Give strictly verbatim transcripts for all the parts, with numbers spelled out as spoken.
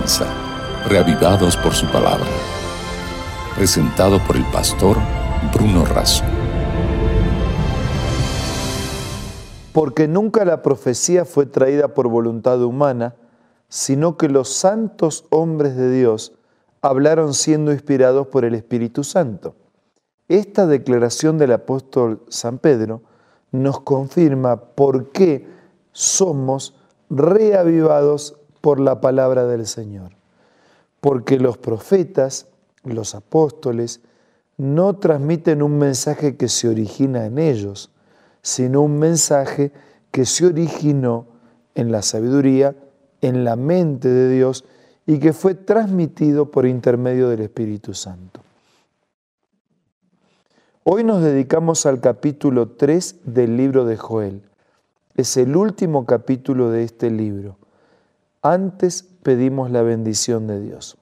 comienza, reavivados por su palabra. Presentado por el pastor Bruno Razo. Porque nunca la profecía fue traída por voluntad humana, sino que los santos hombres de Dios hablaron siendo inspirados por el Espíritu Santo. Esta declaración del apóstol San Pedro nos confirma por qué somos reavivados por la palabra del Señor. Porque los profetas, los apóstoles, no transmiten un mensaje que se origina en ellos, sino un mensaje que se originó en la sabiduría, en la mente de Dios y que fue transmitido por intermedio del Espíritu Santo. Hoy nos dedicamos al capítulo tres del libro de Joel. Es el último capítulo de este libro. Antes pedimos la bendición de Dios.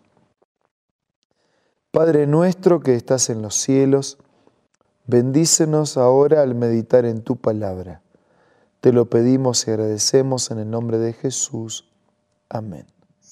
Padre nuestro que estás en los cielos, bendícenos ahora al meditar en tu palabra. Te lo pedimos y agradecemos en el nombre de Jesús. Amén.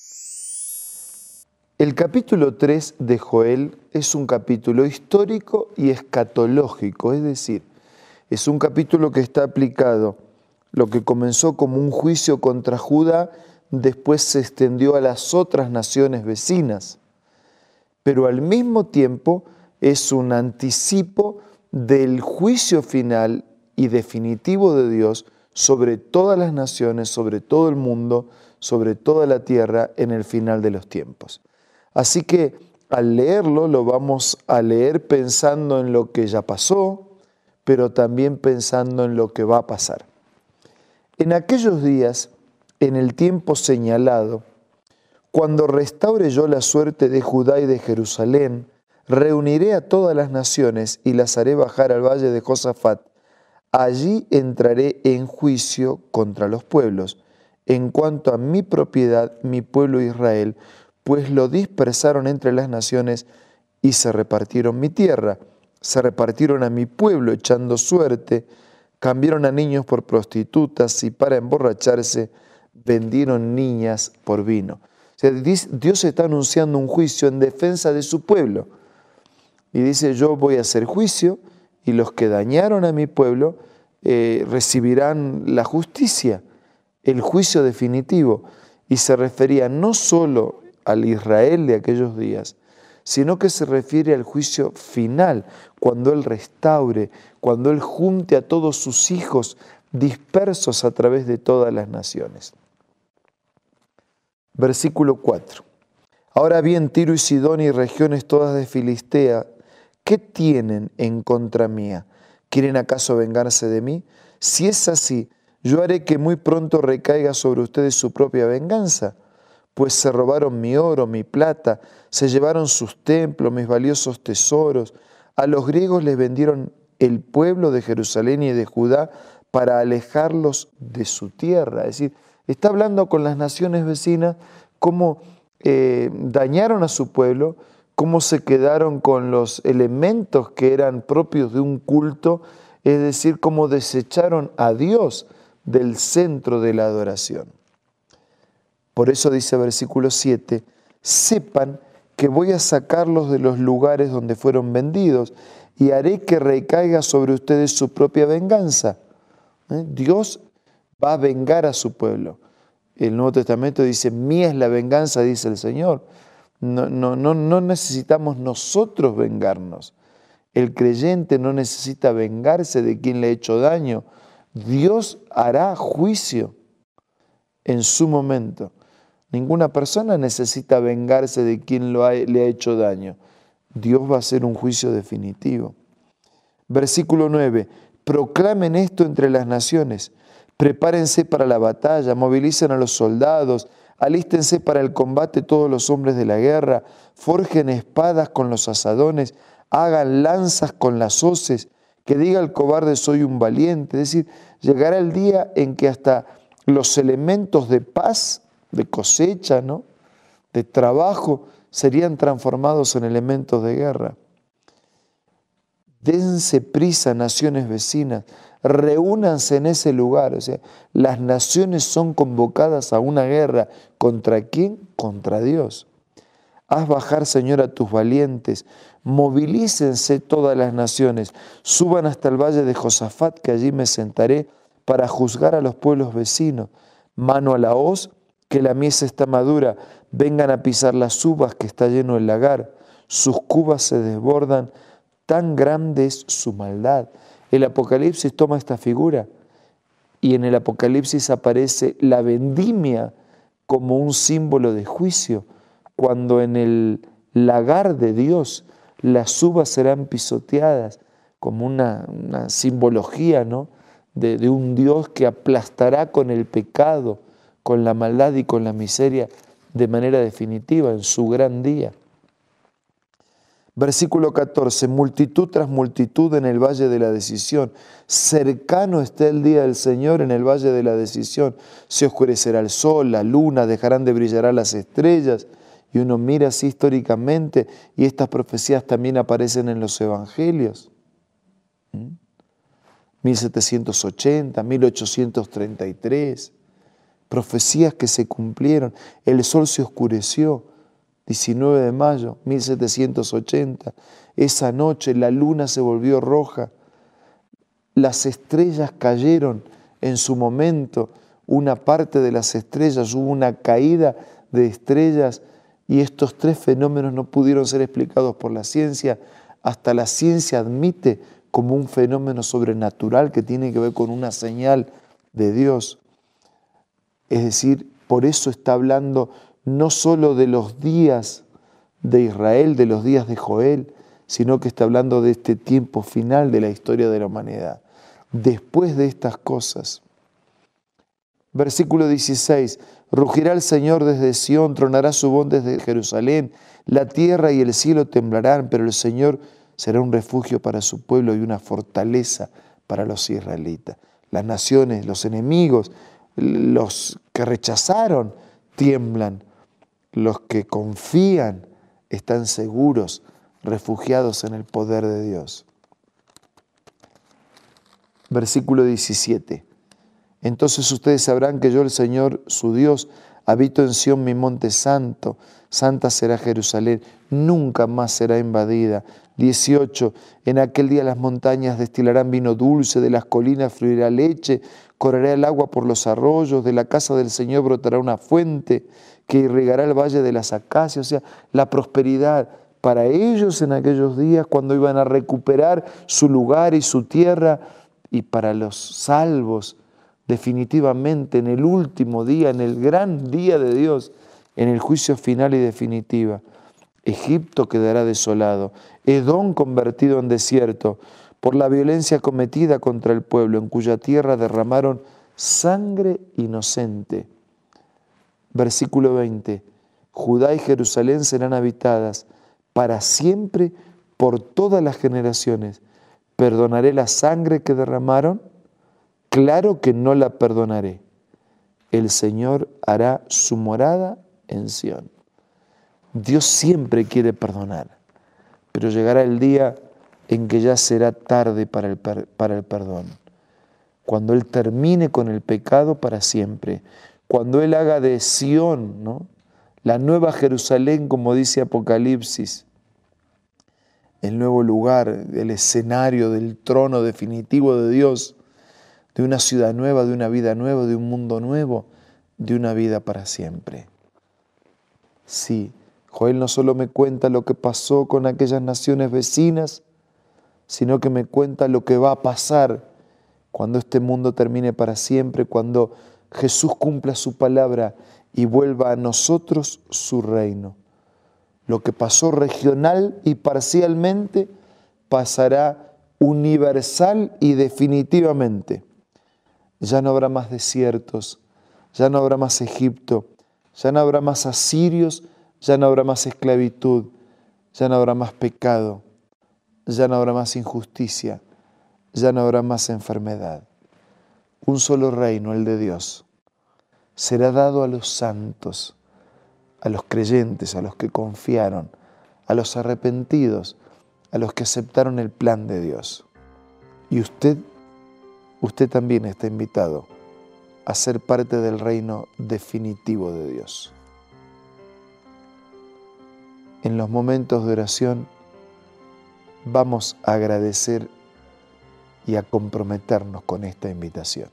El capítulo tres de Joel es un capítulo histórico y escatológico, es decir, es un capítulo que está aplicado. Lo que comenzó como un juicio contra Judá, después se extendió a las otras naciones vecinas. Pero al mismo tiempo es un anticipo del juicio final y definitivo de Dios sobre todas las naciones, sobre todo el mundo, sobre toda la tierra en el final de los tiempos. Así que al leerlo lo vamos a leer pensando en lo que ya pasó, pero también pensando en lo que va a pasar. En aquellos días, en el tiempo señalado, cuando restaure yo la suerte de Judá y de Jerusalén, reuniré a todas las naciones y las haré bajar al valle de Josafat. Allí entraré en juicio contra los pueblos, en cuanto a mi propiedad, mi pueblo Israel, pues lo dispersaron entre las naciones y se repartieron mi tierra. Se repartieron a mi pueblo echando suerte, cambiaron a niños por prostitutas y para emborracharse vendieron niñas por vino. O sea, Dios está anunciando un juicio en defensa de su pueblo. Y dice, yo voy a hacer juicio y los que dañaron a mi pueblo eh, recibirán la justicia, el juicio definitivo. Y se refería no solo al Israel de aquellos días, sino que se refiere al juicio final, cuando Él restaure, cuando Él junte a todos sus hijos dispersos a través de todas las naciones. Versículo cuatro. Ahora bien, Tiro y Sidón y regiones todas de Filistea, ¿qué tienen en contra mía? ¿Quieren acaso vengarse de mí? Si es así, yo haré que muy pronto recaiga sobre ustedes su propia venganza, pues se robaron mi oro, mi plata, se llevaron sus templos, mis valiosos tesoros. A los griegos les vendieron el pueblo de Jerusalén y de Judá para alejarlos de su tierra. Es decir, está hablando con las naciones vecinas cómo eh, dañaron a su pueblo, cómo se quedaron con los elementos que eran propios de un culto, es decir, cómo desecharon a Dios del centro de la adoración. Por eso dice versículo siete, sepan que voy a sacarlos de los lugares donde fueron vendidos y haré que recaiga sobre ustedes su propia venganza. ¿Eh? Dios va a vengar a su pueblo. El Nuevo Testamento dice, mía es la venganza, dice el Señor. No, no, no, no necesitamos nosotros vengarnos. El creyente no necesita vengarse de quien le ha hecho daño. Dios hará juicio en su momento. Ninguna persona necesita vengarse de quien lo ha, le ha hecho daño. Dios va a hacer un juicio definitivo. Versículo nueve. Proclamen esto entre las naciones. Prepárense para la batalla, movilicen a los soldados, alístense para el combate todos los hombres de la guerra, forjen espadas con los asadones, hagan lanzas con las hoces, que diga el cobarde soy un valiente. Es decir, llegará el día en que hasta los elementos de paz, de cosecha, ¿no?, de trabajo, serían transformados en elementos de guerra. Dense prisa, naciones vecinas, reúnanse en ese lugar. O sea, las naciones son convocadas a una guerra. ¿Contra quién? contra Dios. Haz bajar, Señor, a tus valientes, movilícense todas las naciones, suban hasta el valle de Josafat, que allí me sentaré para juzgar a los pueblos vecinos. Mano a la hoz, que la mies está madura, vengan a pisar las uvas, que está lleno el lagar. Sus cubas se desbordan, tan grande es su maldad. El Apocalipsis toma esta figura y en el Apocalipsis aparece la vendimia como un símbolo de juicio, cuando en el lagar de Dios las uvas serán pisoteadas, como una, una simbología, ¿no?, de, de un Dios que aplastará con el pecado, con la maldad y con la miseria de manera definitiva en su gran día. Versículo catorce, multitud tras multitud en el valle de la decisión. Cercano está el día del Señor en el valle de la decisión. Se oscurecerá el sol, la luna, dejarán de brillar las estrellas. Y uno mira así históricamente y estas profecías también aparecen en los evangelios. ¿Mm? mil setecientos ochenta, mil ochocientos treinta y tres. Profecías que se cumplieron. El sol se oscureció. diecinueve de mayo, mil setecientos ochenta, esa noche la luna se volvió roja, las estrellas cayeron en su momento, una parte de las estrellas, hubo una caída de estrellas y estos tres fenómenos no pudieron ser explicados por la ciencia, hasta la ciencia admite como un fenómeno sobrenatural que tiene que ver con una señal de Dios. Es decir, por eso está hablando no solo de los días de Israel, de los días de Joel, sino que está hablando de este tiempo final de la historia de la humanidad. Después de estas cosas. Versículo dieciséis, rugirá el Señor desde Sión, tronará su voz desde Jerusalén, la tierra y el cielo temblarán, pero el Señor será un refugio para su pueblo y una fortaleza para los israelitas. Las naciones, los enemigos, los que rechazaron, tiemblan. Los que confían están seguros, refugiados en el poder de Dios. Versículo diecisiete. Entonces ustedes sabrán que yo, el Señor, su Dios, habito en Sión, mi monte santo. Santa será Jerusalén, nunca más será invadida. dieciocho. En aquel día las montañas destilarán vino dulce, de las colinas fluirá leche, correrá el agua por los arroyos, de la casa del Señor brotará una fuente que irrigará el valle de las acacias. O sea, la prosperidad para ellos en aquellos días cuando iban a recuperar su lugar y su tierra, y para los salvos definitivamente en el último día, en el gran día de Dios, en el juicio final y definitiva. Egipto quedará desolado, Edom convertido en desierto, por la violencia cometida contra el pueblo, en cuya tierra derramaron sangre inocente. Versículo veinte, Judá y Jerusalén serán habitadas para siempre por todas las generaciones. ¿Perdonaré la sangre que derramaron? Claro que no la perdonaré. El Señor hará su morada en Sión. Dios siempre quiere perdonar, pero llegará el día en que ya será tarde para el, per, para el perdón. Cuando Él termine con el pecado para siempre. Cuando Él haga de Sión, ¿no?, la nueva Jerusalén, como dice Apocalipsis, el nuevo lugar, el escenario del trono definitivo de Dios, de una ciudad nueva, de una vida nueva, de un mundo nuevo, de una vida para siempre. Sí, Joel no solo me cuenta lo que pasó con aquellas naciones vecinas, sino que me cuenta lo que va a pasar cuando este mundo termine para siempre, cuando Jesús cumpla su palabra y vuelva a nosotros su reino. Lo que pasó regional y parcialmente pasará universal y definitivamente. Ya no habrá más desiertos, ya no habrá más Egipto, ya no habrá más asirios, ya no habrá más esclavitud, ya no habrá más pecado, ya no habrá más injusticia, ya no habrá más enfermedad. Un solo reino, el de Dios, será dado a los santos, a los creyentes, a los que confiaron, a los arrepentidos, a los que aceptaron el plan de Dios. Y usted, usted también está invitado a ser parte del reino definitivo de Dios. en los momentos de oración vamos a agradecer y a comprometernos con esta invitación.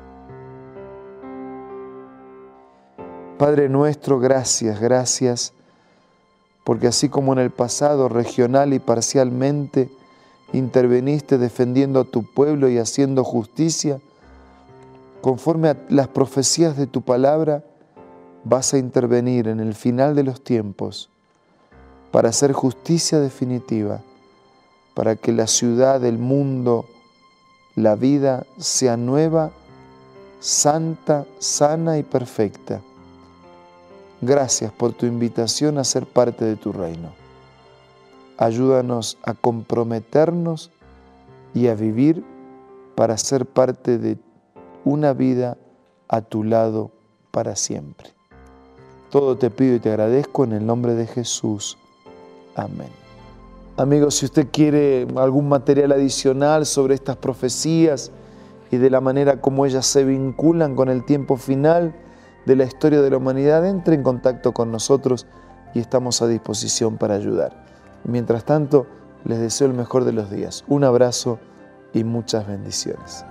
Padre nuestro, gracias, gracias, porque así como en el pasado regional y parcialmente interveniste defendiendo a tu pueblo y haciendo justicia, conforme a las profecías de tu palabra, vas a intervenir en el final de los tiempos para hacer justicia definitiva, para que la ciudad, el mundo, la vida sea nueva, santa, sana y perfecta. Gracias por tu invitación a ser parte de tu reino. Ayúdanos a comprometernos y a vivir para ser parte de una vida a tu lado para siempre. Todo te pido y te agradezco en el nombre de Jesús. Amén. Amigos, si usted quiere algún material adicional sobre estas profecías y de la manera como ellas se vinculan con el tiempo final de la historia de la humanidad, entre en contacto con nosotros y estamos a disposición para ayudar. Mientras tanto, les deseo el mejor de los días. Un abrazo y muchas bendiciones.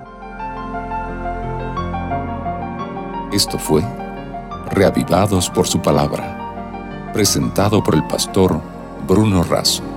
Esto fue Reavivados por su palabra, presentado por el pastor Bruno Razo.